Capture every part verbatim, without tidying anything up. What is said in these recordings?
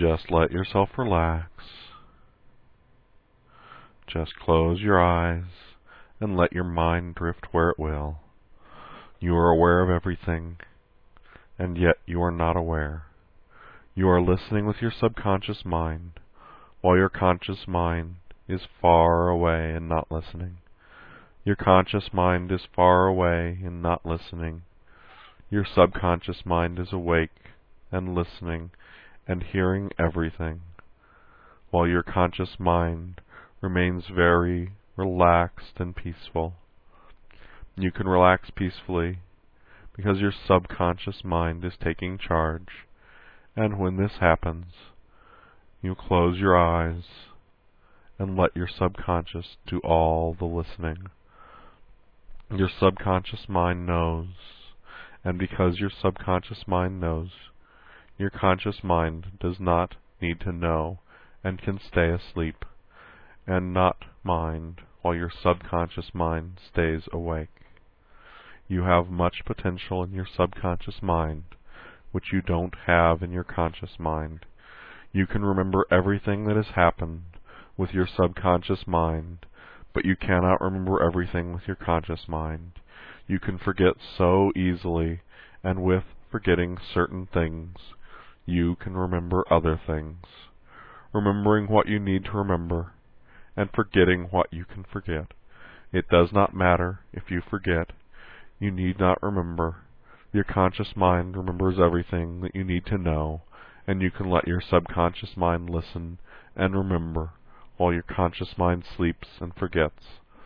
Just let yourself relax. Just close your eyes and let your mind drift where it will. You are aware of everything, and yet you are not aware. You are listening with your subconscious mind, while your conscious mind is far away and not listening. Your conscious mind is far away and not listening. Your subconscious mind is awake and listening and hearing everything, while your conscious mind remains very relaxed and peaceful. You can relax peacefully because your subconscious mind is taking charge, and when this happens, you close your eyes and let your subconscious do all the listening. Your subconscious mind knows, and because your subconscious mind knows, your conscious mind does not need to know and can stay asleep and not mind while your subconscious mind stays awake. You have much potential in your subconscious mind, which you don't have in your conscious mind. You can remember everything that has happened with your subconscious mind, but you cannot remember everything with your conscious mind. You can forget so easily, and with forgetting certain things, you can remember other things. Remembering what you need to remember, and forgetting what you can forget. It does not matter if you forget. You need not remember. Your conscious mind remembers everything that you need to know, and you can let your subconscious mind listen and remember while your conscious mind sleeps and forgets.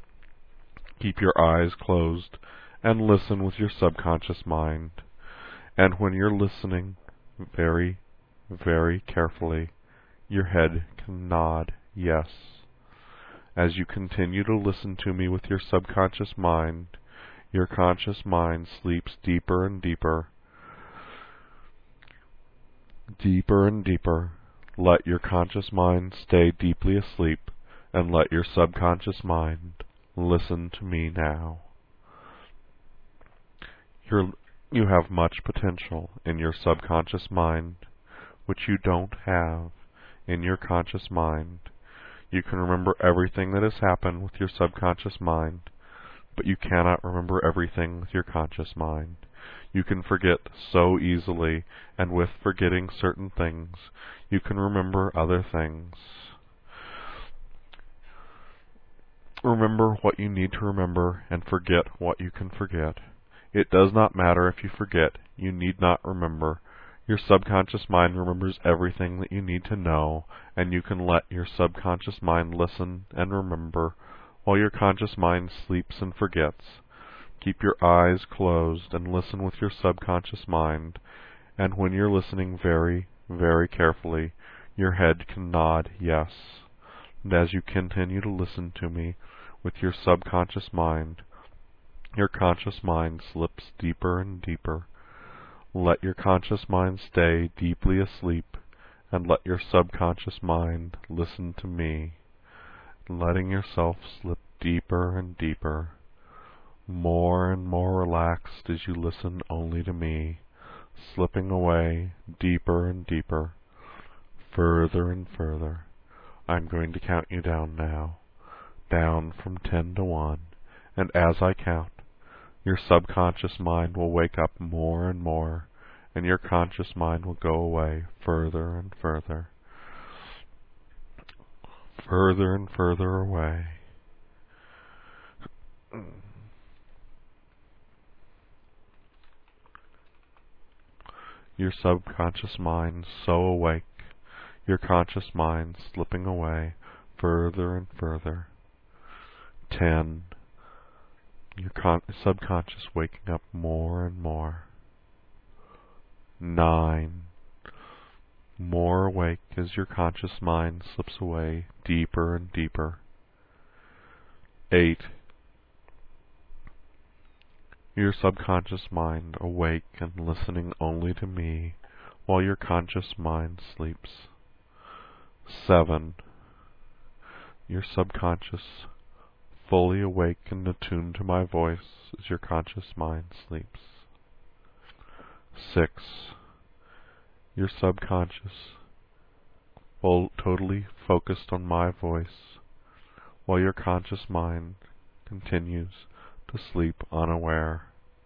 Keep your eyes closed and listen with your subconscious mind. And when you're listening very, very carefully, your head can nod yes. As you continue to listen to me with your subconscious mind, your conscious mind sleeps deeper and deeper, deeper and deeper. Let your conscious mind stay deeply asleep, and let your subconscious mind listen to me now. You're, you have much potential in your subconscious mind, which you don't have in your conscious mind. You can remember everything that has happened with your subconscious mind, but you cannot remember everything with your conscious mind. You can forget so easily, and with forgetting certain things, you can remember other things. Remember what you need to remember, and forget what you can forget. It does not matter if you forget. You need not remember. Your subconscious mind remembers everything that you need to know, and you can let your subconscious mind listen and remember while your conscious mind sleeps and forgets. Keep your eyes closed and listen with your subconscious mind, and when you're listening very, very carefully, your head can nod yes. And as you continue to listen to me with your subconscious mind, your conscious mind slips deeper and deeper. Let your conscious mind stay deeply asleep, and let your subconscious mind listen to me, letting yourself slip deeper and deeper, more and more relaxed as you listen only to me, slipping away deeper and deeper, further and further. I'm going to count you down now, down from ten to one, and as I count, your subconscious mind will wake up more and more, and your conscious mind will go away further and further, further and further away. Your subconscious mind so awake, your conscious mind slipping away further and further. Ten. Your con subconscious waking up more and more. Nine. More awake as your conscious mind slips away deeper and deeper. Eight. Your subconscious mind awake and listening only to me while your conscious mind sleeps. Seven. Your subconscious fully awake and attuned to my voice as your conscious mind sleeps. Six. Your subconscious full, totally focused on my voice, while your conscious mind continues to sleep unaware.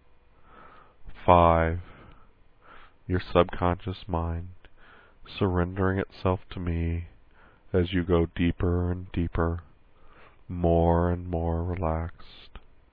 Five, your subconscious mind surrendering itself to me as you go deeper and deeper, more and more relaxed.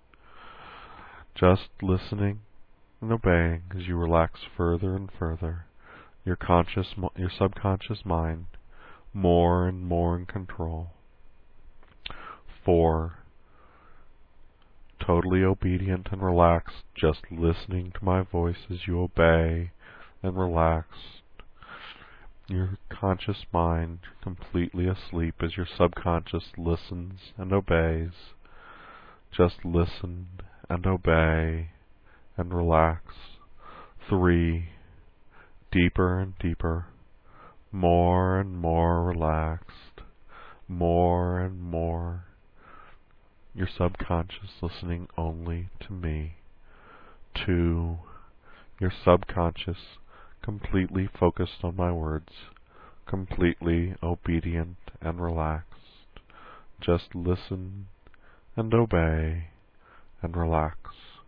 Just listening and obeying as you relax further and further, your conscious, your subconscious mind more and more in control. Four, totally obedient and relaxed, just listening to my voice as you obey and relaxed. Your conscious mind completely asleep as your subconscious listens and obeys. Just listen and obey and relax. Three, deeper and deeper, more and more relaxed, more and more. Your subconscious listening only to me. Two, your subconscious completely focused on my words, completely obedient and relaxed. Just listen and obey and relax.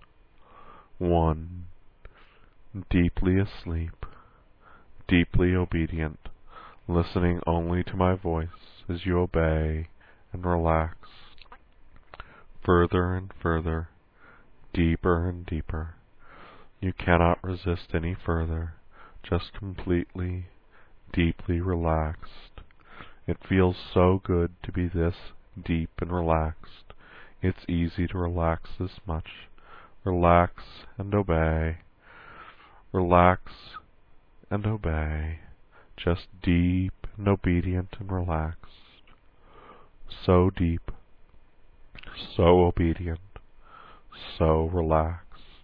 One, deeply asleep, deeply obedient, listening only to my voice as you obey and relax. Further and further, deeper and deeper. You cannot resist any further. Just completely, deeply relaxed. It feels so good to be this deep and relaxed. It's easy to relax this much. Relax and obey. Relax and obey. Just deep and obedient and relaxed. So deep, so obedient, so relaxed.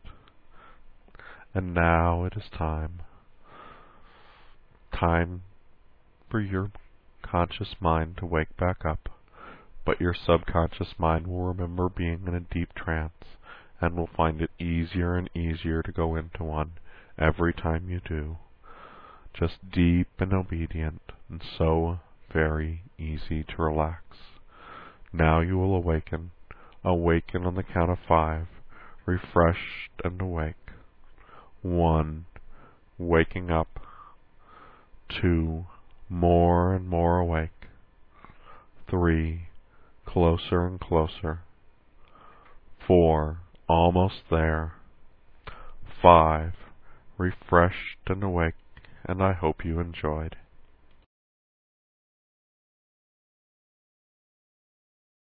And now it is time. Time for your conscious mind to wake back up, but your subconscious mind will remember being in a deep trance and will find it easier and easier to go into one every time you do. Just deep and obedient and so very easy to relax. Now you will awaken, awaken on the count of five, refreshed and awake. One, waking up. Two, more and more awake. Three, closer and closer. Four, almost there. Five, refreshed and awake, and I hope you enjoyed.